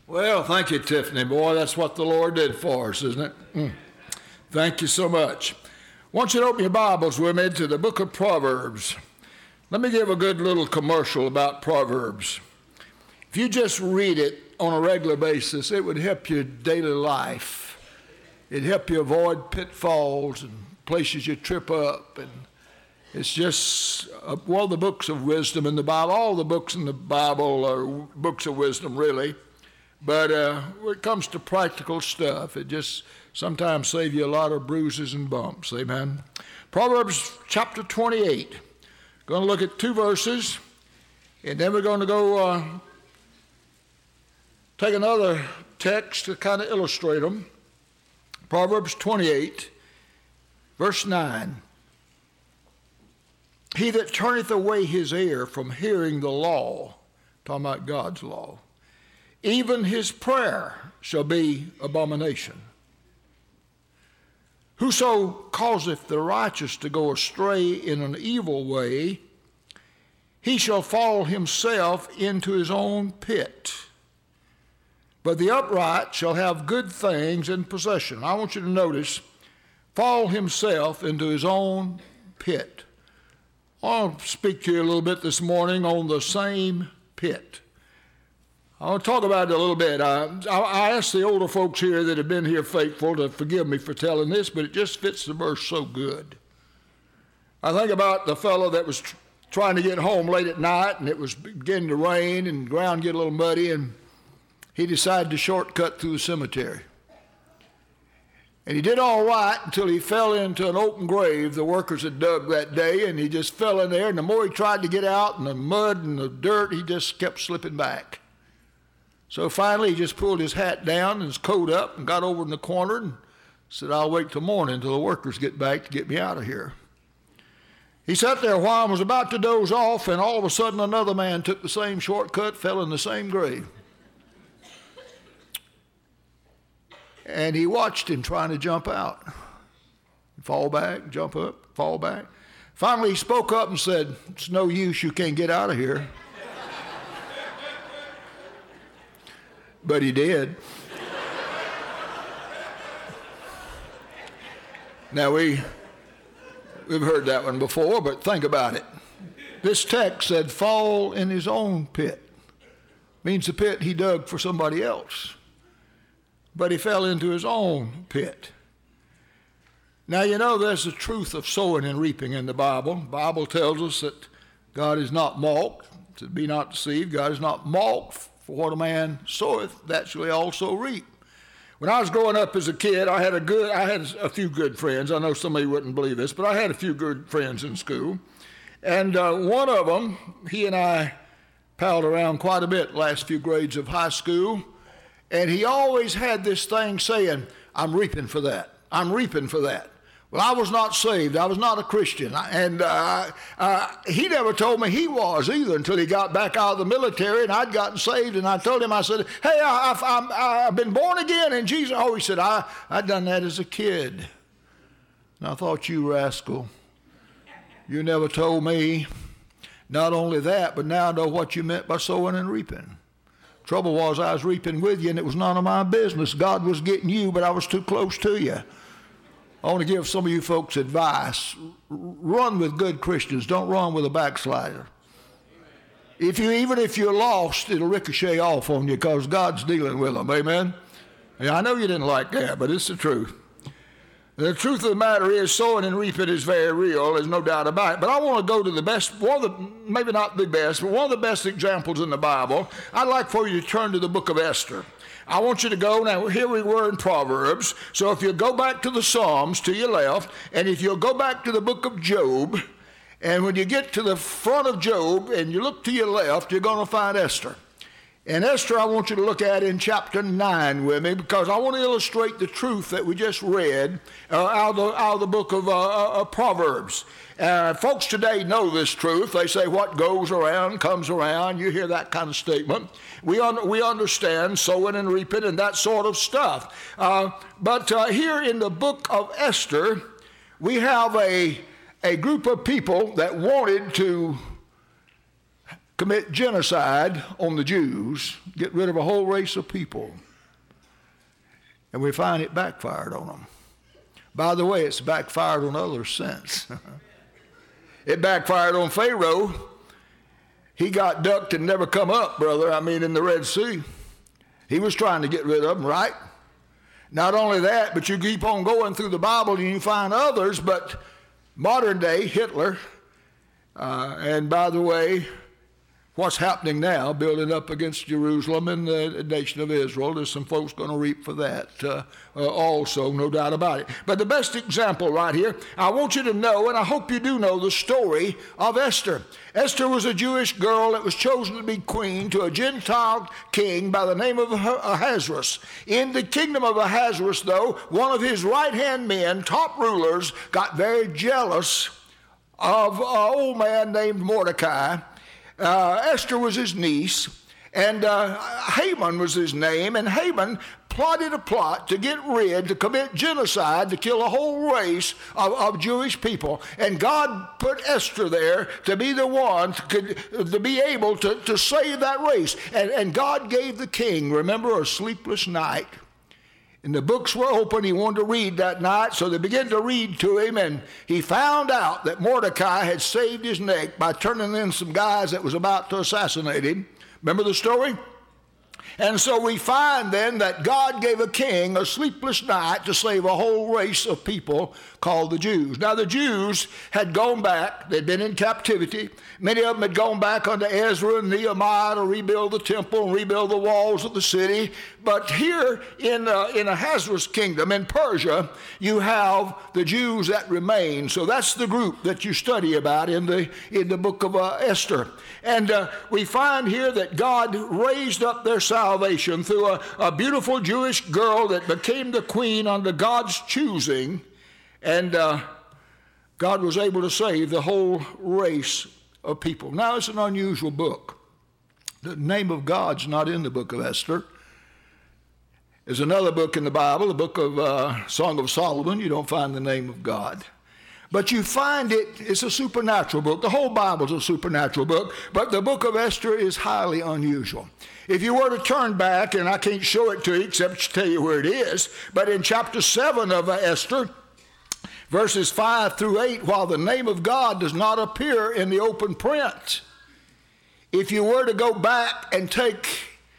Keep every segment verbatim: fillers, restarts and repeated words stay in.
Well, thank you, Tiffany. Boy, that's what the Lord did for us, isn't it? Mm. Thank you so much. I want you to open your Bibles with me to the book of Proverbs. Let me give a good little commercial about Proverbs. If you just read it on a regular basis, it would help your daily life. It'd help you avoid pitfalls and places you trip up. And it's just uh, one of the books of wisdom in the Bible. All the books in the Bible are books of wisdom, really. But uh, when it comes to practical stuff, it just sometimes saves you a lot of bruises and bumps. Amen. Proverbs chapter twenty-eight. Going to look at two verses, and then we're going to go uh, take another text to kind of illustrate them. Proverbs twenty-eight, verse nine. He that turneth away his ear from hearing the law, talking about God's law, even his prayer shall be abomination. Whoso causeth the righteous to go astray in an evil way, he shall fall himself into his own pit. But the upright shall have good things in possession. I want you to notice, fall himself into his own pit. I'll speak to you a little bit this morning on the same pit. I want to talk about it a little bit. I, I asked the older folks here that have been here faithful to forgive me for telling this, but it just fits the verse so good. I think about the fellow that was tr- trying to get home late at night, and it was beginning to rain, and the ground get a little muddy, and he decided to shortcut through the cemetery. And he did all right until he fell into an open grave the workers had dug that day, and he just fell in there, and the more he tried to get out in the mud and the dirt, he just kept slipping back. So finally, he just pulled his hat down and his coat up and got over in the corner and said, I'll wait till morning until the workers get back to get me out of here. He sat there a while and was about to doze off, and all of a sudden another man took the same shortcut, fell in the same grave. And he watched him trying to jump out. Fall back, jump up, fall back. Finally, he spoke up and said, it's no use, you can't get out of here. But he did. Now, we, we've heard that one before, but think about it. This text said, fall in his own pit. Means the pit he dug for somebody else. But he fell into his own pit. Now, you know, there's the truth of sowing and reaping in the Bible. The Bible tells us that God is not mocked, to be not deceived. God is not mocked. For what a man soweth, that shall he also reap. When I was growing up as a kid, I had a good, I had a few good friends. I know somebody wouldn't believe this, but I had a few good friends in school. And uh, one of them, he and I palled around quite a bit last few grades of high school. And he always had this thing saying, I'm reaping for that. I'm reaping for that. Well, I was not saved. I was not a Christian. And uh, uh, he never told me he was either until he got back out of the military and I'd gotten saved. And I told him, I said, hey, I, I've, I'm, I've been born again in Jesus. Oh, he said, I, I'd done that as a kid. And I thought, you rascal, you never told me. Not only that, but now I know what you meant by sowing and reaping. Trouble was I was reaping with you and it was none of my business. God was getting you, but I was too close to you. I want to give some of you folks advice. Run with good Christians. Don't run with a backslider. If you, even if you're lost, it'll ricochet off on you because God's dealing with them. Amen? Yeah, I know you didn't like that, but it's the truth. The truth of the matter is sowing and reaping is very real. There's no doubt about it. But I want to go to the best, one of the, maybe not the best, but one of the best examples in the Bible. I'd like for you to turn to the book of Esther. I want you to go, now here we were in Proverbs, so if you go back to the Psalms to your left, and if you'll go back to the book of Job, and when you get to the front of Job and you look to your left, you're going to find Esther. And Esther, I want you to look at in chapter nine with me because I want to illustrate the truth that we just read uh, out, of the, out of the book of uh, uh, Proverbs. Uh, folks today know this truth. They say what goes around comes around. You hear that kind of statement. We, un- we understand sowing and reaping and that sort of stuff. Uh, but uh, here in the book of Esther, we have a, a group of people that wanted to commit genocide on the Jews, get rid of a whole race of people. And we find it backfired on them. By the way, it's backfired on others since. It backfired on Pharaoh. He got ducked and never come up, brother, I mean in the Red Sea. He was trying to get rid of them, right? Not only that, but you keep on going through the Bible and you find others, but modern day Hitler, uh, and by the way, what's happening now, building up against Jerusalem and the nation of Israel, there's some folks going to reap for that uh, uh, also, no doubt about it. But the best example right here, I want you to know, and I hope you do know, the story of Esther. Esther was a Jewish girl that was chosen to be queen to a Gentile king by the name of Ahasuerus. In the kingdom of Ahasuerus, though, one of his right-hand men, top rulers, got very jealous of an old man named Mordecai. Uh, Esther was his niece, and uh, Haman was his name, and Haman plotted a plot to get rid, to commit genocide, to kill a whole race of, of Jewish people. And God put Esther there to be the one to, to be able to, to save that race. And, and God gave the king, remember, a sleepless night. And the books were open. He wanted to read that night, so they began to read to him, and he found out that Mordecai had saved his neck by turning in some guys that was about to assassinate him. Remember the story? And so we find then that God gave a king a sleepless night to save a whole race of people called the Jews. Now the Jews had gone back. They'd been in captivity. Many of them had gone back unto Ezra and Nehemiah to rebuild the temple and rebuild the walls of the city. But here in, uh, in Ahasuerus' kingdom, in Persia, you have the Jews that remain. So that's the group that you study about in the, in the book of uh, Esther. And uh, we find here that God raised up their salvation through a, a beautiful Jewish girl that became the queen under God's choosing. And uh, God was able to save the whole race of people. Now, it's an unusual book. The name of God's not in the book of Esther. There's another book in the Bible, the book of uh, Song of Solomon. You don't find the name of God. But you find it, it's a supernatural book. The whole Bible's a supernatural book, but the book of Esther is highly unusual. If you were to turn back, and I can't show it to you except to tell you where it is, but in chapter seven of Esther, verses five through eight, while the name of God does not appear in the open print, if you were to go back and take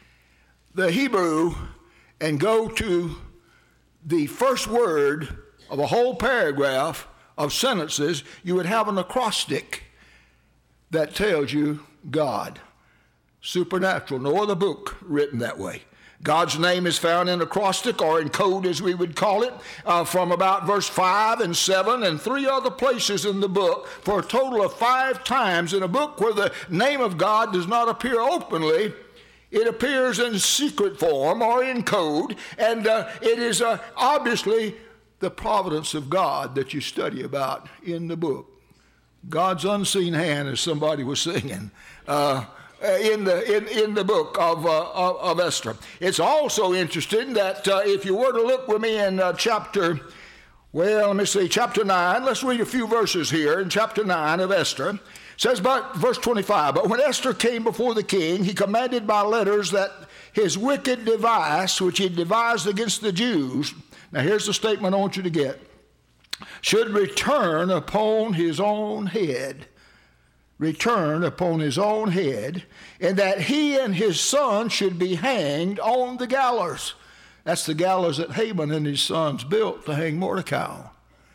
the Hebrew and go to the first word of a whole paragraph of sentences, you would have an acrostic that tells you God. Supernatural. No other book written that way. God's name is found in acrostic, or in code as we would call it, uh, from about verse five and seven and three other places in the book, for a total of five times in a book where the name of God does not appear openly. It appears in secret form or in code, and uh, it is uh, obviously the providence of God that you study about in the book. God's unseen hand, as somebody was singing, uh, in the in, in the book of, uh, of, of Esther. It's also interesting that uh, if you were to look with me in uh, chapter, well, let me see, chapter nine, let's read a few verses here in chapter nine of Esther. It says, but verse twenty-five, but when Esther came before the king, he commanded by letters that his wicked device, which he devised against the Jews, now here's the statement I want you to get, should return upon his own head. Return upon his own head, and that he and his son should be hanged on the gallows. That's the gallows that Haman and his sons built to hang Mordecai on.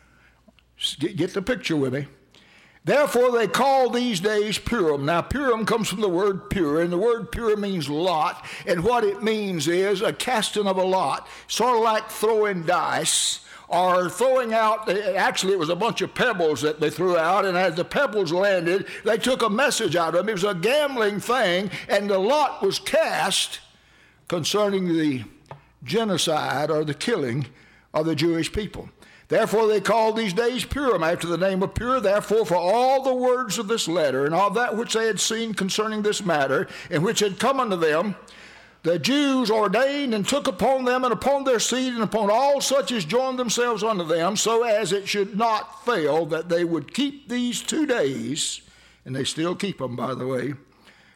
Get, get the picture with me. Therefore they call these days Purim. Now Purim comes from the word pure, and the word pure means lot, and what it means is a casting of a lot, sort of like throwing dice, or throwing out, actually it was a bunch of pebbles that they threw out, and as the pebbles landed, they took a message out of them. It was a gambling thing, and the lot was cast concerning the genocide or the killing of the Jewish people. Therefore they call these days Purim, after the name of Pur. Therefore for all the words of this letter, and all that which they had seen concerning this matter, and which had come unto them, the Jews ordained and took upon them and upon their seed and upon all such as joined themselves unto them, so as it should not fail that they would keep these two days, and they still keep them, by the way,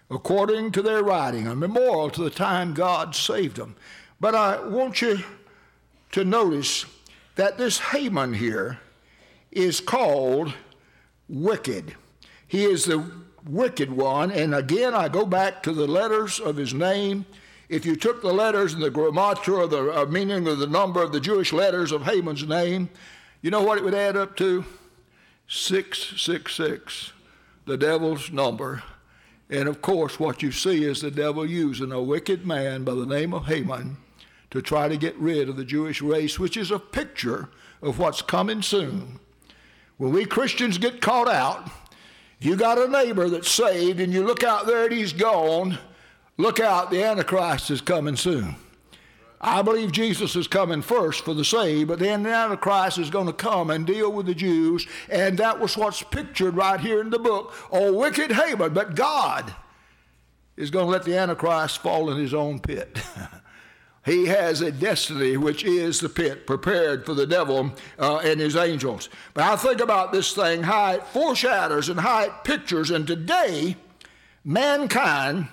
according to their writing, a memorial to the time God saved them. But I want you to notice that this Haman here is called wicked. He is the wicked one, and again I go back to the letters of his name. If you took the letters and the gematria, or the uh, meaning of the number of the Jewish letters of Haman's name, you know what it would add up to? six six six, the devil's number. And of course what you see is the devil using a wicked man by the name of Haman to try to get rid of the Jewish race, which is a picture of what's coming soon. When we Christians get caught out, you got a neighbor that's saved and you look out there and he's gone, look out, the Antichrist is coming soon. I believe Jesus is coming first for the saved, but then the Antichrist is going to come and deal with the Jews, and that was what's pictured right here in the book. Oh, wicked Haman, but God is going to let the Antichrist fall in his own pit. He has a destiny, which is the pit, prepared for the devil uh, and his angels. But I think about this thing, how it foreshadows and how it pictures, and today, mankind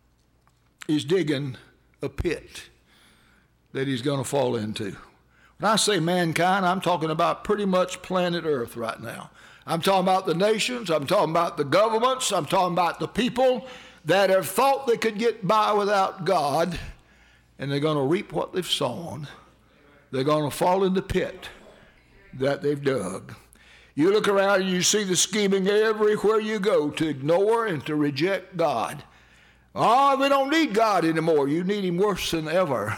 is digging a pit that he's going to fall into. When I say mankind, I'm talking about pretty much planet Earth right now. I'm talking about the nations, I'm talking about the governments, I'm talking about the people that have thought they could get by without God, and they're going to reap what they've sown. They're going to fall in the pit that they've dug. You look around and you see the scheming everywhere you go to ignore and to reject God. Oh, we don't need God anymore. You need him worse than ever.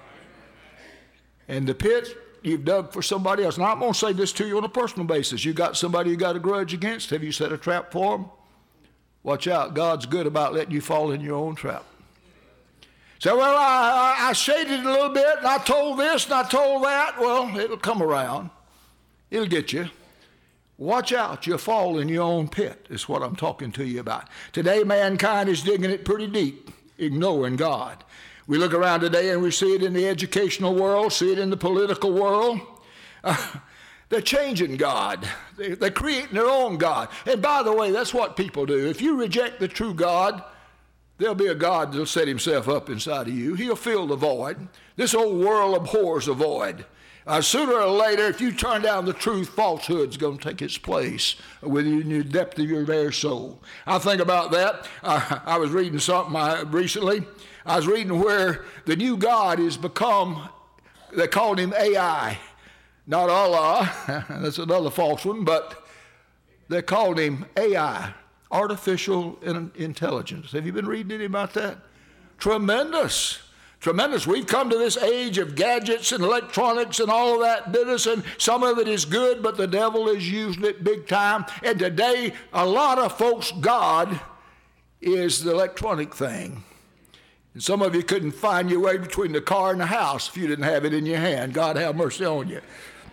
And the pit you've dug for somebody else. Now, I'm going to say this to you on a personal basis. You got somebody you got a grudge against. Have you set a trap for them? Watch out. God's good about letting you fall in your own trap. So, well, I, I, I shaded it a little bit, and I told this, and I told that. Well, it'll come around. It'll get you. Watch out. You'll fall in your own pit is what I'm talking to you about. Today, mankind is digging it pretty deep, ignoring God. We look around today and we see it in the educational world, see it in the political world. Uh, they're changing God. They, they're creating their own God. And by the way, that's what people do. If you reject the true God, there'll be a God that'll set himself up inside of you. He'll fill the void. This old world abhors a void. Uh, sooner or later, if you turn down the truth, falsehood's going to take its place within the depth of your very soul. I think about that. Uh, I was reading something I, recently. I was reading where the new God has become, they called him A I. Not Allah, that's another false one, but they called him A I, artificial intelligence. Have you been reading anything about that? Tremendous. Tremendous. We've come to this age of gadgets and electronics and all of that business, and some of it is good, but the devil is using it big time. And today, a lot of folks' God is the electronic thing. And some of you couldn't find your way between the car and the house if you didn't have it in your hand. God have mercy on you.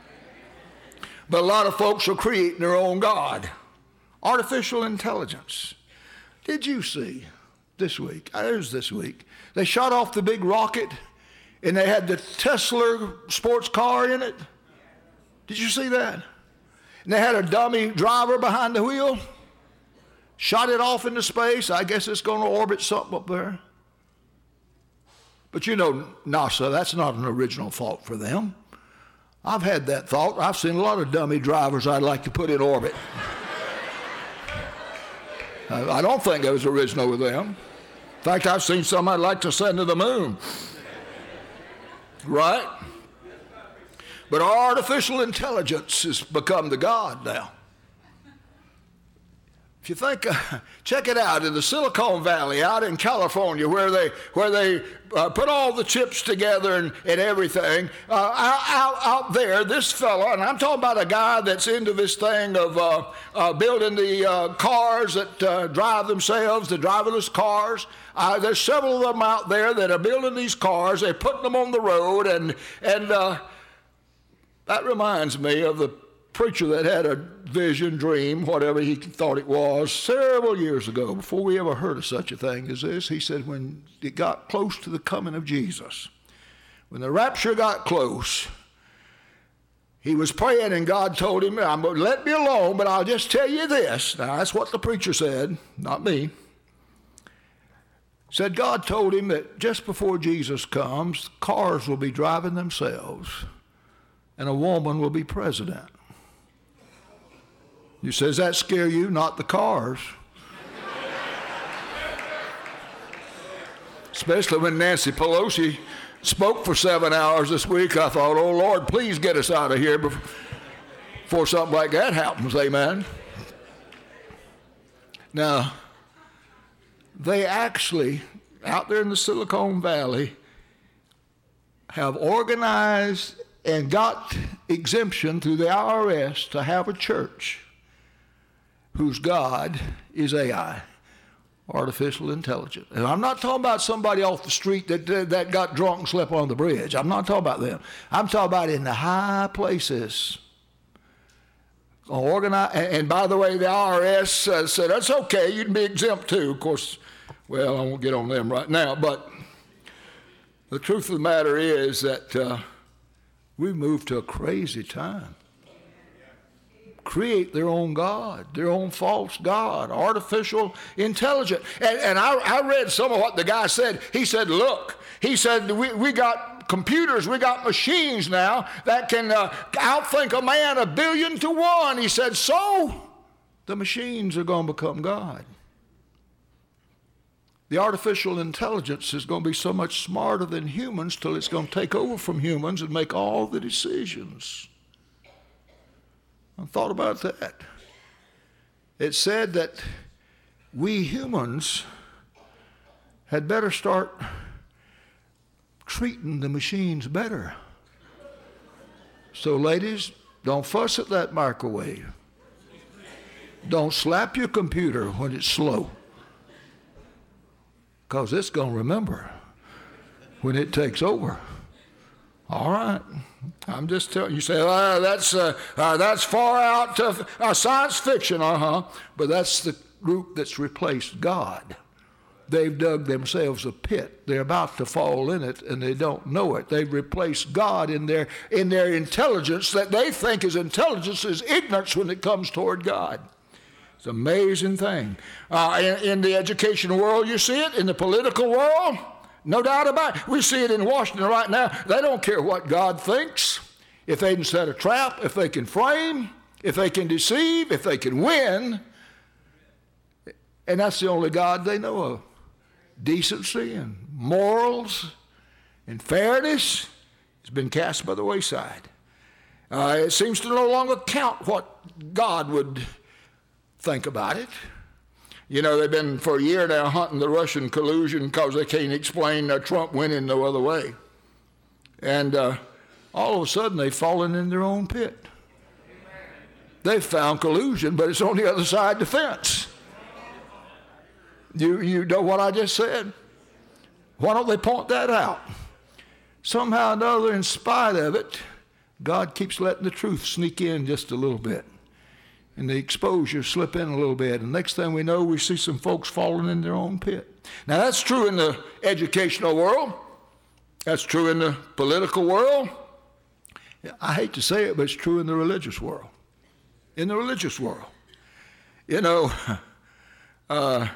But a lot of folks are creating their own God. Artificial intelligence. Did you see this week? It was this week. They shot off the big rocket, and they had the Tesla sports car in it. Did you see that? And they had a dummy driver behind the wheel. Shot it off into space. I guess it's going to orbit something up there. But you know, NASA, that's not an original thought for them. I've had that thought. I've seen a lot of dummy drivers I'd like to put in orbit. I don't think it was original with them. In fact, I've seen some I'd like to send to the moon. Right? But our artificial intelligence has become the God now. If you think, uh, check it out in the Silicon Valley out in California where they where they uh, put all the chips together and, and everything. Uh, out, out, out there, this fella, and I'm talking about a guy that's into this thing of uh, uh, building the uh, cars that uh, drive themselves, the driverless cars. Uh, there's several of them out there that are building these cars. They're putting them on the road, and, and uh, that reminds me of the preacher that had a vision, dream, whatever he thought it was, several years ago, before we ever heard of such a thing as this. He said when it got close to the coming of Jesus, when the rapture got close, he was praying and God told him, I'm going to let me alone, but I'll just tell you this. Now, that's what the preacher said, not me. said God told him that just before Jesus comes, cars will be driving themselves and a woman will be president. You say, does that scare you? Not the cars. Especially when Nancy Pelosi spoke for seven hours this week, I thought, oh, Lord, please get us out of here before something like that happens. Amen. Now, they actually, out there in the Silicon Valley, have organized and got exemption through the I R S to have a church whose God is A I, artificial intelligence. And I'm not talking about somebody off the street that that got drunk and slept on the bridge. I'm not talking about them. I'm talking about in the high places. Organize, and by the way, the I R S uh, said, that's okay, you can be exempt too. Of course, well, I won't get on them right now, but the truth of the matter is that uh, we've moved to a crazy time. Create their own God, their own false God, artificial intelligence. And, and I, I read some of what the guy said. He said, look, he said, we, we got computers, we got machines now that can uh, outthink a man a billion to one. He said, so the machines are going to become God. The artificial intelligence is going to be so much smarter than humans till it's going to take over from humans and make all the decisions. I thought about that. It said that we humans had better start treating the machines better. So ladies, don't fuss at that microwave. Don't slap your computer when it's slow, because it's going to remember when it takes over. All right. I'm just telling you, you say, oh, that's, uh, uh, that's far out to uh, science fiction, uh-huh. But that's the group that's replaced God. They've dug themselves a pit. They're about to fall in it, and they don't know it. They've replaced God in their, in their intelligence that they think is intelligence is ignorance when it comes toward God. It's an amazing thing. Uh, in, in the education world, you see it. In the political world, no doubt about it. We see it in Washington right now. They don't care what God thinks. If they can set a trap, if they can frame, if they can deceive, if they can win. And that's the only God they know of. Decency and morals and fairness has been cast by the wayside. Uh, it seems to no longer count what God would think about it. You know, they've been for a year now hunting the Russian collusion because they can't explain uh, Trump winning no other way. And uh, all of a sudden they've fallen in their own pit. They've found collusion, but it's on the other side of the fence. You, you know what I just said? Why don't they point that out? Somehow or another, in spite of it, God keeps letting the truth sneak in just a little bit. And the exposure slip in a little bit. And next thing we know, we see some folks falling in their own pit. Now, that's true in the educational world. That's true in the political world. I hate to say it, but it's true in the religious world. In the religious world. You know, uh,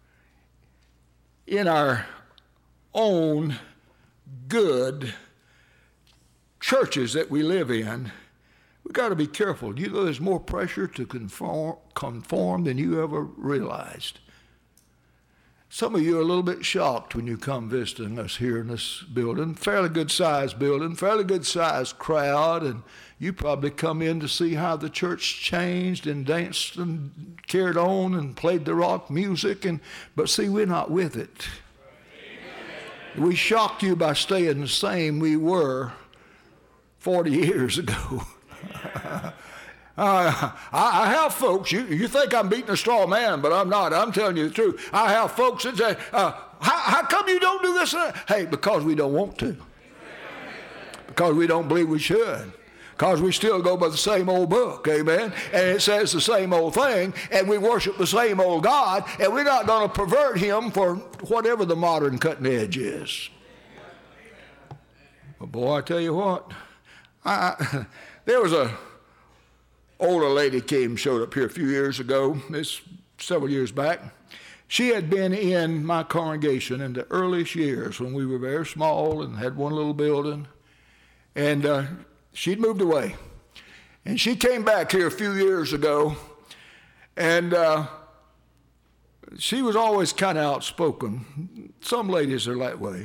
in our own good churches that we live in, we've got to be careful. You know, there's more pressure to conform, conform than you ever realized. Some of you are a little bit shocked when you come visiting us here in this building. Fairly good-sized building, fairly good-sized crowd, and you probably come in to see how the church changed and danced and carried on and played the rock music. And but see, we're not with it. We shocked you by staying the same we were forty years ago. Uh, I, I have folks, you, you think I'm beating a straw man, but I'm not. I'm telling you the truth. I have folks that say, uh, how, how come you don't do this? Hey, because we don't want to. Because we don't believe we should. Because we still go by the same old book, amen? And it says the same old thing, and we worship the same old God, and we're not going to pervert him for whatever the modern cutting edge is. But boy, I tell you what, I, I, there was a older lady came, showed up here a few years ago, this several years back. She had been in my congregation in the earliest years when we were very small and had one little building. And uh, she'd moved away. And she came back here a few years ago. And uh, she was always kind of outspoken. Some ladies are that way.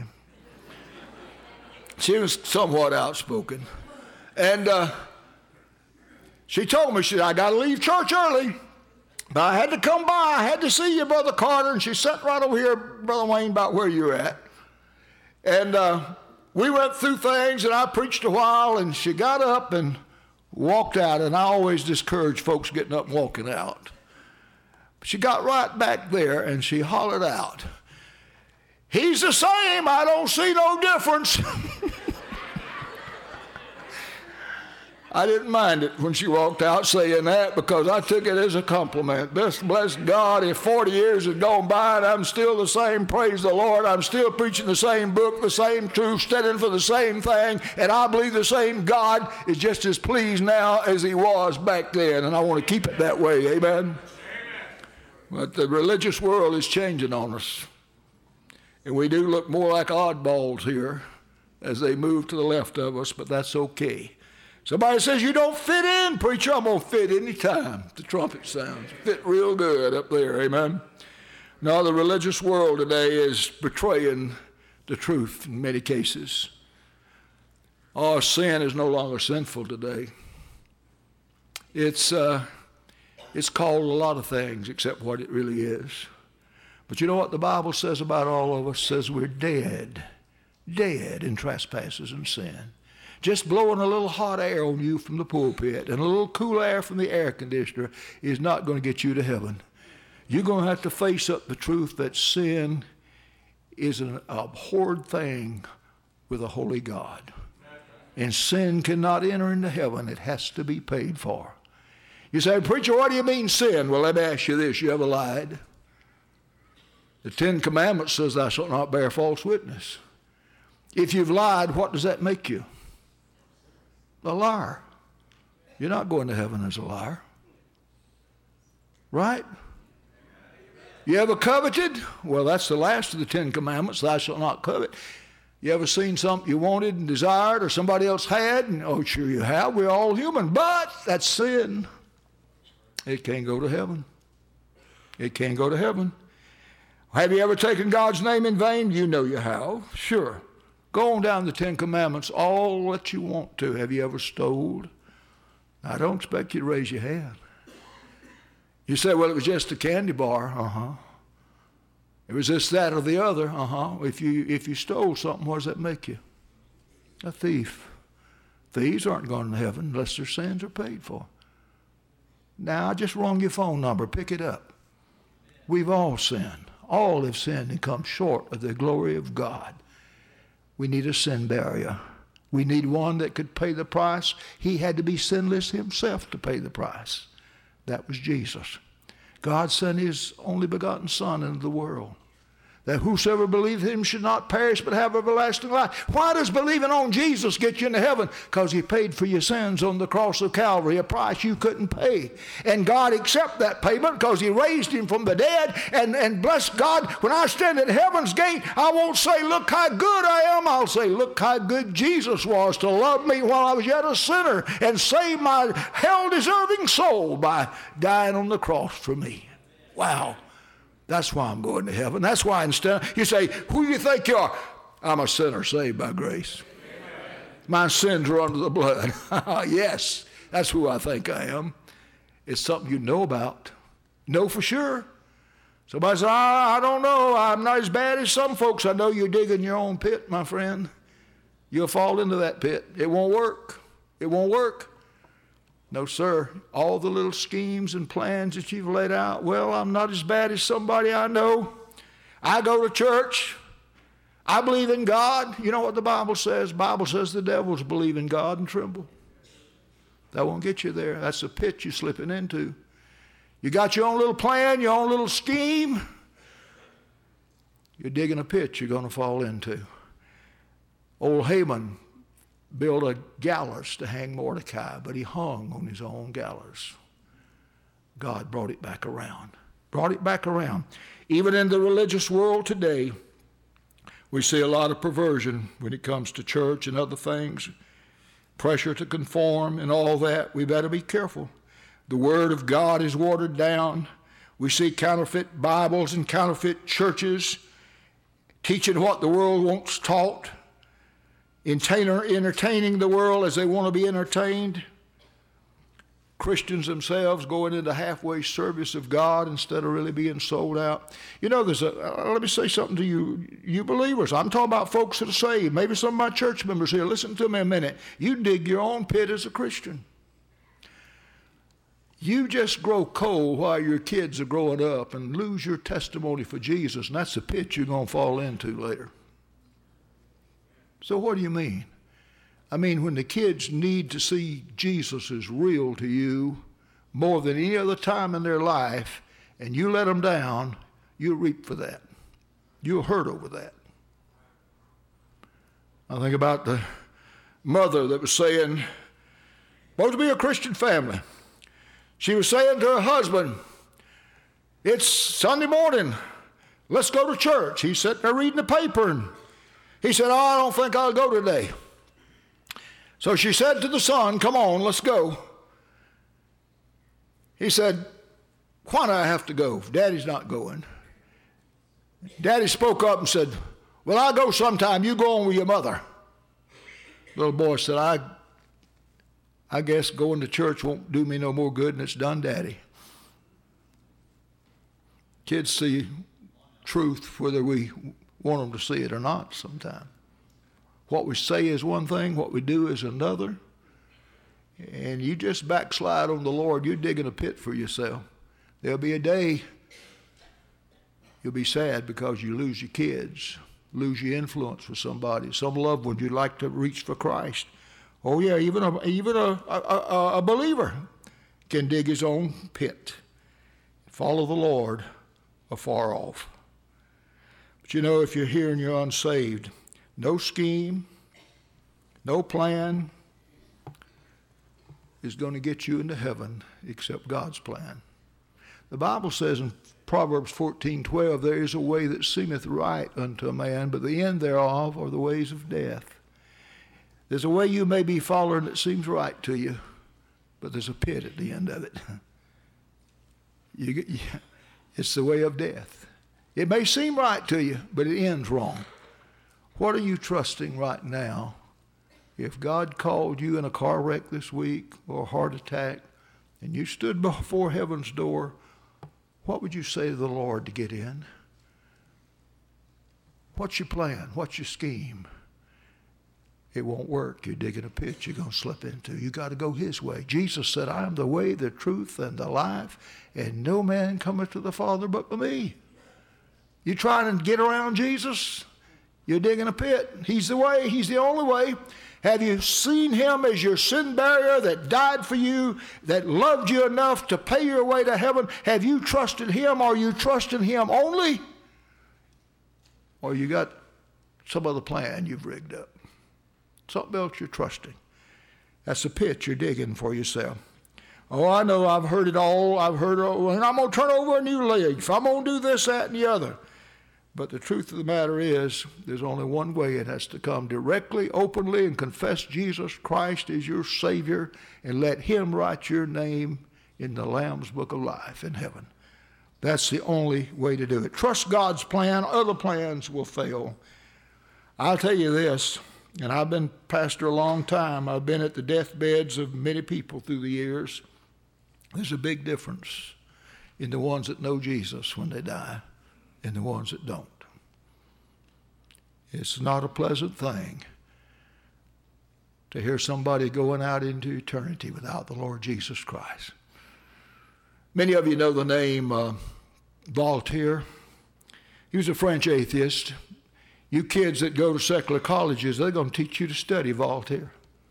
She was somewhat outspoken. And uh, she told me, she said, I got to leave church early. But I had to come by. I had to see you, Brother Carter. And she sat right over here, Brother Wayne, about where you're at. And uh, we went through things, and I preached a while, and she got up and walked out. And I always discourage folks getting up and walking out. But she got right back there, and she hollered out, "He's the same. I don't see no difference." I didn't mind it when she walked out saying that, because I took it as a compliment. This, bless God, if forty years had gone by and I'm still the same, praise the Lord, I'm still preaching the same book, the same truth, standing for the same thing, and I believe the same God is just as pleased now as he was back then, and I want to keep it that way, amen? Amen. But the religious world is changing on us, and we do look more like oddballs here as they move to the left of us, but that's okay. Somebody says, "You don't fit in, preacher." I'm going to fit any time the trumpet sounds. Fit real good up there, amen? No, the religious world today is betraying the truth in many cases. Oh, sin is no longer sinful today. It's, uh, it's called a lot of things except what it really is. But you know what the Bible says about all of us? It says we're dead, dead in trespasses and sin. Just blowing a little hot air on you from the pulpit and a little cool air from the air conditioner is not going to get you to heaven. You're going to have to face up the truth that sin is an abhorred thing with a holy God. And sin cannot enter into heaven. It has to be paid for. You say, "Preacher, what do you mean sin?" Well, let me ask you this. You ever lied? The Ten Commandments says thou shalt not bear false witness. If you've lied, what does that make you? A liar. You're not going to heaven as a liar. Right? You ever coveted? Well, that's the last of the Ten Commandments. Thou shalt not covet. You ever seen something you wanted and desired or somebody else had? And, oh, sure you have. We're all human. But that's sin. It can't go to heaven. It can't go to heaven. Have you ever taken God's name in vain? You know you have. Sure. Go on down the Ten Commandments all that you want to. Have you ever stole? I don't expect you to raise your hand. You say, "Well, it was just a candy bar." Uh-huh. It was this, that, or the other. Uh-huh. If you, if you stole something, what does that make you? A thief. Thieves aren't going to heaven unless their sins are paid for. Now, I just rung your phone number. Pick it up. We've all sinned. All have sinned and come short of the glory of God. We need a sin barrier. We need one that could pay the price. He had to be sinless himself to pay the price. That was Jesus. God sent his only begotten Son into the world, that whosoever believeth him should not perish but have everlasting life. Why does believing on Jesus get you into heaven? Because he paid for your sins on the cross of Calvary, a price you couldn't pay. And God accepted that payment because he raised him from the dead. And, and bless God, when I stand at heaven's gate, I won't say, "Look how good I am." I'll say, "Look how good Jesus was to love me while I was yet a sinner and save my hell-deserving soul by dying on the cross for me." Wow. That's why I'm going to heaven. That's why instead, you say, "Who do you think you are?" I'm a sinner saved by grace. Amen. My sins are under the blood. Yes, that's who I think I am. It's something you know about. Know for sure. Somebody says, I, I don't know. I'm not as bad as some folks. I know you're digging your own pit, my friend. You'll fall into that pit. It won't work. It won't work. No, sir. All the little schemes and plans that you've laid out, well, I'm not as bad as somebody I know. I go to church. I believe in God. You know what the Bible says? The Bible says the devils believe in God and tremble. That won't get you there. That's the pit you're slipping into. You got your own little plan, your own little scheme. You're digging a pit you're going to fall into. Old Haman built a gallows to hang Mordecai, but he hung on his own gallows. God brought it back around. Brought it back around. Even in the religious world today, we see a lot of perversion when it comes to church and other things. Pressure to conform and all that. We better be careful. The Word of God is watered down. We see counterfeit Bibles and counterfeit churches teaching what the world wants taught, entertaining the world as they want to be entertained. Christians themselves going into halfway service of God instead of really being sold out. You know, there's a, uh, let me say something to you, you believers. I'm talking about folks that are saved. Maybe some of my church members here. Listen to me a minute. You dig your own pit as a Christian. You just grow cold while your kids are growing up and lose your testimony for Jesus, and that's the pit you're going to fall into later. So what do you mean? I mean, when the kids need to see Jesus is real to you more than any other time in their life, and you let them down, you'll reap for that. You'll hurt over that. I think about the mother that was saying, supposed to be a Christian family. She was saying to her husband, it's Sunday morning, let's go to church. He's sitting there reading the paper, and he said, oh, I don't think I'll go today. So she said to the son, come on, let's go. He said, why do I have to go? Daddy's not going. Daddy spoke up and said, well, I'll go sometime. You go on with your mother. Little boy said, I, I guess going to church won't do me no more good than it's done Daddy. Kids see truth whether we want them to see it or not sometimes. What we say is one thing, what we do is another. And you just backslide on the Lord, you're digging a pit for yourself. There'll be a day you'll be sad because you lose your kids, lose your influence for somebody, some loved one you'd like to reach for Christ. Oh yeah, even a, even a, a, a, a believer can dig his own pit, follow the Lord afar off. But you know, if you're here and you're unsaved, no scheme, no plan is going to get you into heaven except God's plan. The Bible says in Proverbs fourteen twelve, there is a way that seemeth right unto a man, but the end thereof are the ways of death. There's a way you may be following that seems right to you, but there's a pit at the end of it. You get, it's the way of death. It may seem right to you, but it ends wrong. What are you trusting right now? If God called you in a car wreck this week or a heart attack and you stood before heaven's door, what would you say to the Lord to get in? What's your plan? What's your scheme? It won't work. You're digging a pit you're going to slip into. You got to go his way. Jesus said, I am the way, the truth, and the life, and no man cometh to the Father but by me. You trying to get around Jesus? You're digging a pit. He's the way. He's the only way. Have you seen him as your sin barrier that died for you, that loved you enough to pay your way to heaven? Have you trusted him? Are you trusting him only? Or you got some other plan you've rigged up? Something else you're trusting. That's the pit you're digging for yourself. Oh, I know. I've heard it all. I've heard it all. And I'm going to turn over a new leaf. I'm going to do this, that, and the other. But the truth of the matter is, there's only one way. It has to come directly, openly, and confess Jesus Christ as your Savior and let him write your name in the Lamb's Book of Life in heaven. That's the only way to do it. Trust God's plan. Other plans will fail. I'll tell you this, and I've been pastor a long time. I've been at the deathbeds of many people through the years. There's a big difference in the ones that know Jesus when they die and the ones that don't. It's not a pleasant thing to hear somebody going out into eternity without the Lord Jesus Christ. Many of you know the name uh, Voltaire. He was a French atheist. You kids that go to secular colleges, they're going to teach you to study Voltaire.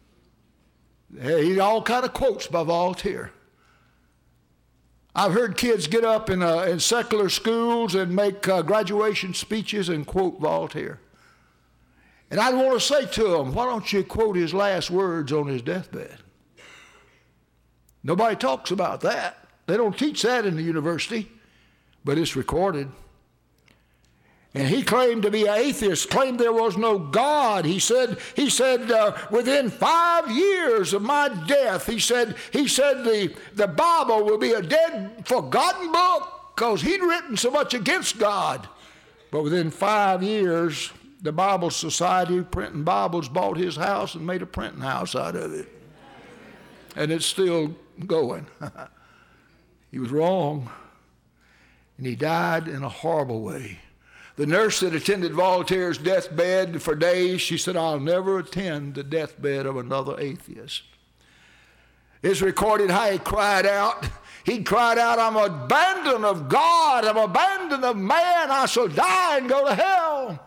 He all kind of quotes by Voltaire. I've heard kids get up in, uh, in secular schools and make uh, graduation speeches and quote Voltaire. And I want to say to them, why don't you quote his last words on his deathbed? Nobody talks about that. They don't teach that in the university. but it's recorded. And he claimed to be an atheist, claimed there was no God. He said, he said, uh, within five years of my death, he said, he said the, the Bible will be a dead, forgotten book because he'd written so much against God. But within five years, the Bible Society printing Bibles bought his house and made a printing house out of it. And it's still going. He was wrong. And he died in a horrible way. The nurse that attended Voltaire's deathbed for days, she said, I'll never attend the deathbed of another atheist. It's recorded how he cried out. He cried out, I'm abandoned of God. I'm abandoned of man. I shall die and go to hell.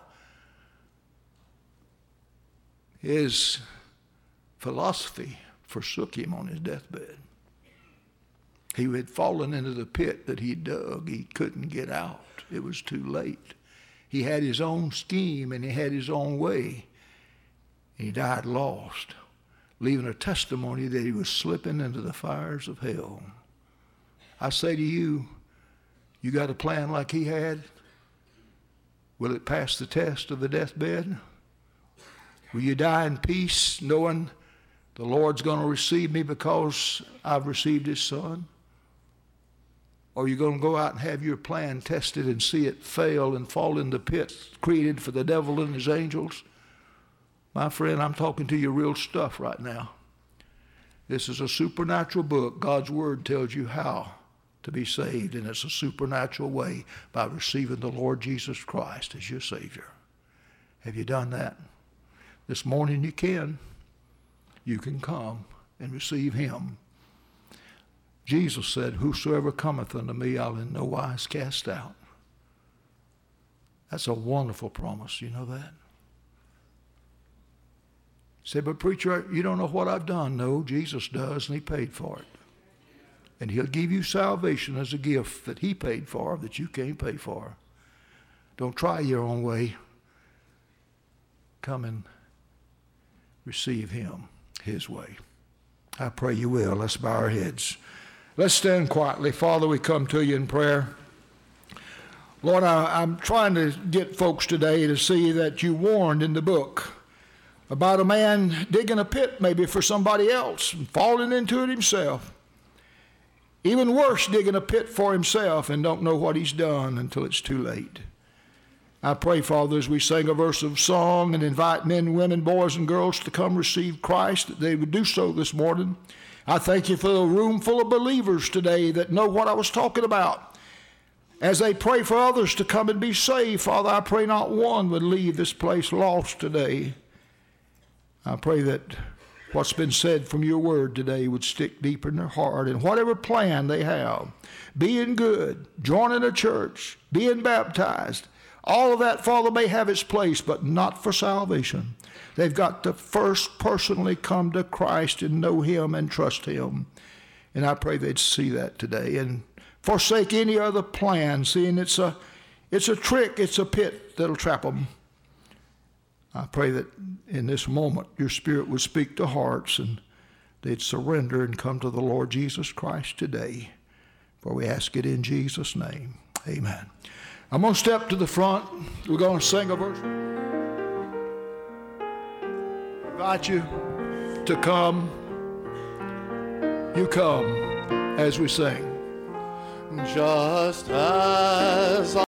His philosophy forsook him on his deathbed. He had fallen into the pit that he dug. He couldn't get out. It was too late. He had his own scheme and he had his own way. And he died lost, leaving a testimony that he was slipping into the fires of hell. I say to you, you got a plan like he had? Will it pass the test of the deathbed? Will you die in peace knowing the Lord's going to receive me because I've received his son? Or are you going to go out and have your plan tested and see it fail and fall in the pit created for the devil and his angels? My friend, I'm talking to you real stuff right now. This is a supernatural book. God's word tells you how to be saved, and it's a supernatural way by receiving the Lord Jesus Christ as your Savior. Have you done that? This morning you can. You can come and receive him. Jesus said, whosoever cometh unto me, I'll in no wise cast out. That's a wonderful promise. You know that? Say, but preacher, you don't know what I've done. No, Jesus does, and he paid for it. And he'll give you salvation as a gift that he paid for, that you can't pay for. Don't try your own way. Come and receive him his way. I pray you will. Let's bow our heads. Let's stand quietly. Father, we come to you in prayer. Lord, I, I'm trying to get folks today to see that you warned in the book about a man digging a pit maybe for somebody else and falling into it himself. Even worse, digging a pit for himself and don't know what he's done until it's too late. I pray, Father, as we sing a verse of song and invite men, women, boys, and girls to come receive Christ, that they would do so this morning. I thank you for a room full of believers today that know what I was talking about. As they pray for others to come and be saved, Father, I pray not one would leave this place lost today. I pray that what's been said from your word today would stick deep in their heart, and whatever plan they have, being good, joining a church, being baptized, all of that, Father, may have its place, but not for salvation. They've got to first personally come to Christ and know him and trust him. And I pray they'd see that today and forsake any other plan, seeing it's a, it's a trick, it's a pit that'll trap them. I pray that in this moment your Spirit would speak to hearts and they'd surrender and come to the Lord Jesus Christ today. For we ask it in Jesus' name. Amen. I'm going to step to the front. We're going to sing a verse. I invite you to come. You come as we sing. Just as